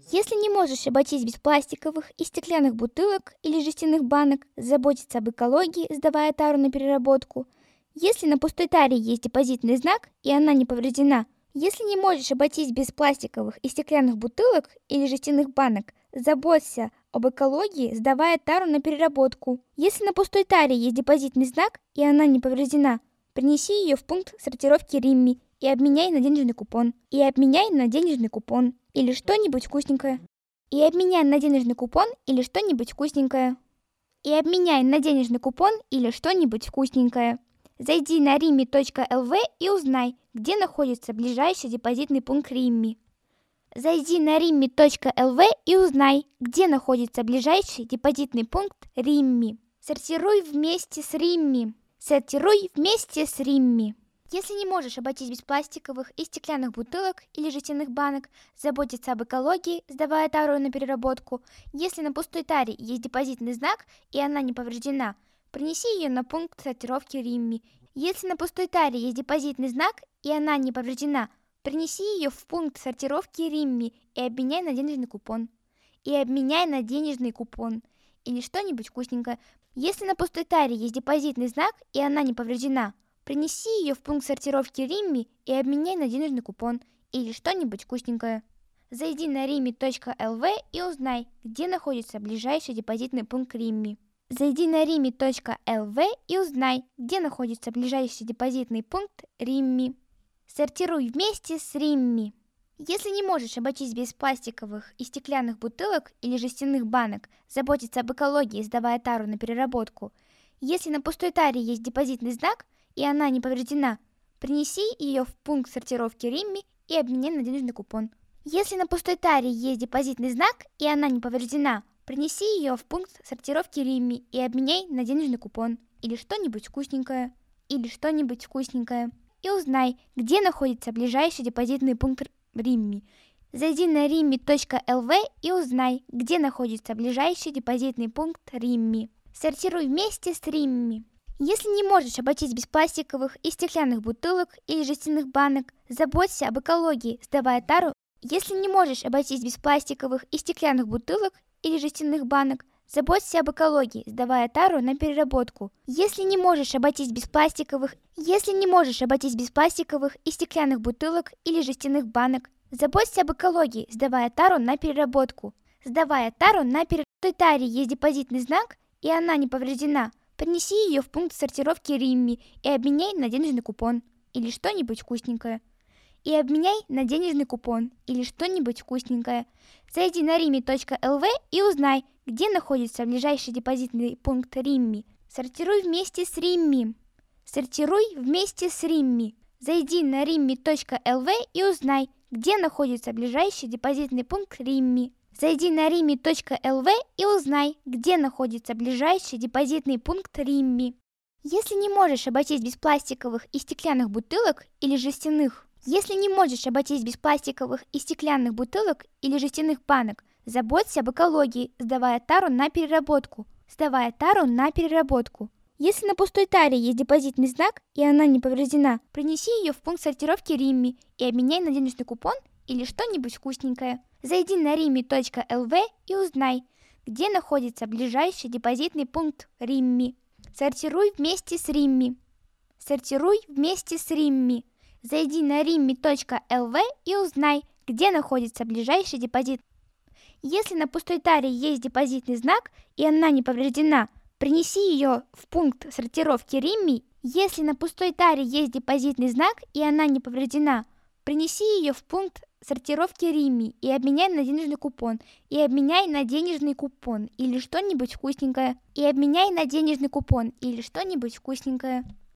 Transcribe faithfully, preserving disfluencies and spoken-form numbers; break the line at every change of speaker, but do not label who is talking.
Если не можешь обойтись без пластиковых и стеклянных бутылок или жестяных банок, заботиться об экологии, сдавая тару на переработку. Если на пустой таре есть депозитный знак и она не повреждена. Если не можешь обойтись без пластиковых и стеклянных бутылок или жестяных банок, заботься об экологии, сдавая тару на переработку. Если на пустой таре есть депозитный знак и она не повреждена, принеси ее в пункт сортировки РИММИ и обменяй на денежный купон. И обменяй на денежный купон. Или что-нибудь вкусненькое. И обменяй на денежный купон или что-нибудь вкусненькое. И обменяй на денежный купон или что-нибудь вкусненькое. Зайди на римми точка эл ви и узнай, где находится ближайший депозитный пункт РИММИ. Зайди на римми точка эл ви и узнай, где находится ближайший депозитный пункт РИММИ. Сортируй вместе с РИММИ. Сортируй вместе с РИММИ. Если не можешь обойтись без пластиковых и стеклянных бутылок или жестяных банок, заботиться об экологии, сдавая тару на переработку. Если на пустой таре есть депозитный знак и она не повреждена, принеси ее на пункт сортировки РИММИ. Если на пустой таре есть депозитный знак и она не повреждена, принеси ее в пункт сортировки РИММИ и обменяй на денежный купон. И обменяй на денежный купон. Или что-нибудь вкусненькое. Если на пустой таре есть депозитный знак и она не повреждена, принеси ее в пункт сортировки РИММИ и обменяй на денежный купон или что-нибудь вкусненькое. Зайди на римми точка эл ви и узнай, где находится ближайший депозитный пункт РИММИ. Зайди на римми точка эл ви и узнай, где находится ближайший депозитный пункт РИММИ. Сортируй вместе с РИММИ. Если не можешь обойтись без пластиковых и стеклянных бутылок или жестяных банок, заботиться об экологии, сдавая тару на переработку. Если на пустой таре есть депозитный знак и она не повреждена, принеси ее в пункт сортировки РИММИ и обменяй на денежный купон. Если на пустой таре есть депозитный знак и она не повреждена, принеси ее в пункт сортировки РИММИ и обменяй на денежный купон или что-нибудь вкусненькое. Или что-нибудь вкусненькое. И узнай, где находится ближайший депозитный пункт РИММИ. Зайди на римми точка эл ви и узнай, где находится ближайший депозитный пункт РИММИ. Сортируй вместе с РИММИ. Если не можешь обойтись без пластиковых и стеклянных бутылок или жестяных банок, заботься об экологии, сдавая тару. Если не можешь обойтись без пластиковых и стеклянных бутылок или жестяных банок, заботься об экологии, сдавая тару на переработку. Если не можешь обойтись без пластиковых, если не можешь обойтись без пластиковых и стеклянных бутылок или жестяных банок, заботься об экологии, сдавая тару на переработку. Сдавая тару на переработку. В той таре есть депозитный знак и она не повреждена, принеси ее в пункт сортировки РИММИ и обменяй на денежный купон или что-нибудь вкусненькое. И обменяй на денежный купон или что-нибудь вкусненькое. Зайди на римми точка эл ви и узнай, где находится ближайший депозитный пункт РИММИ. Сортируй вместе с РИММИ. Сортируй вместе с РИММИ. Зайди на римми точка эл ви и узнай, где находится ближайший депозитный пункт РИММИ. Зайди на римми точка эл ви и узнай, где находится ближайший депозитный пункт РИММИ. Если не можешь обойтись без пластиковых и стеклянных бутылок или жестяных, если не можешь обойтись без пластиковых и стеклянных бутылок или жестяных банок, заботься об экологии, сдавая тару на переработку. Сдавая тару на переработку. Если на пустой таре есть депозитный знак и она не повреждена, принеси ее в пункт сортировки РИММИ и обменяй на денежный купон или что-нибудь вкусненькое. Зайди на римми точка эл ви и узнай, где находится ближайший депозитный пункт РИММИ. Сортируй вместе с РИММИ. Сортируй вместе с РИММИ. Зайди на римми точка эл ви и узнай, где находится ближайший депозит. Если на пустой таре есть депозитный знак и она не повреждена, принеси ее в пункт сортировки РИММИ. Если на пустой таре есть депозитный знак и она не повреждена, принеси ее в пункт сортировки РИММИ и обменяй на денежный купон. И обменяй на денежный купон или что-нибудь вкусненькое. И обменяй на денежный купон или что-нибудь вкусненькое.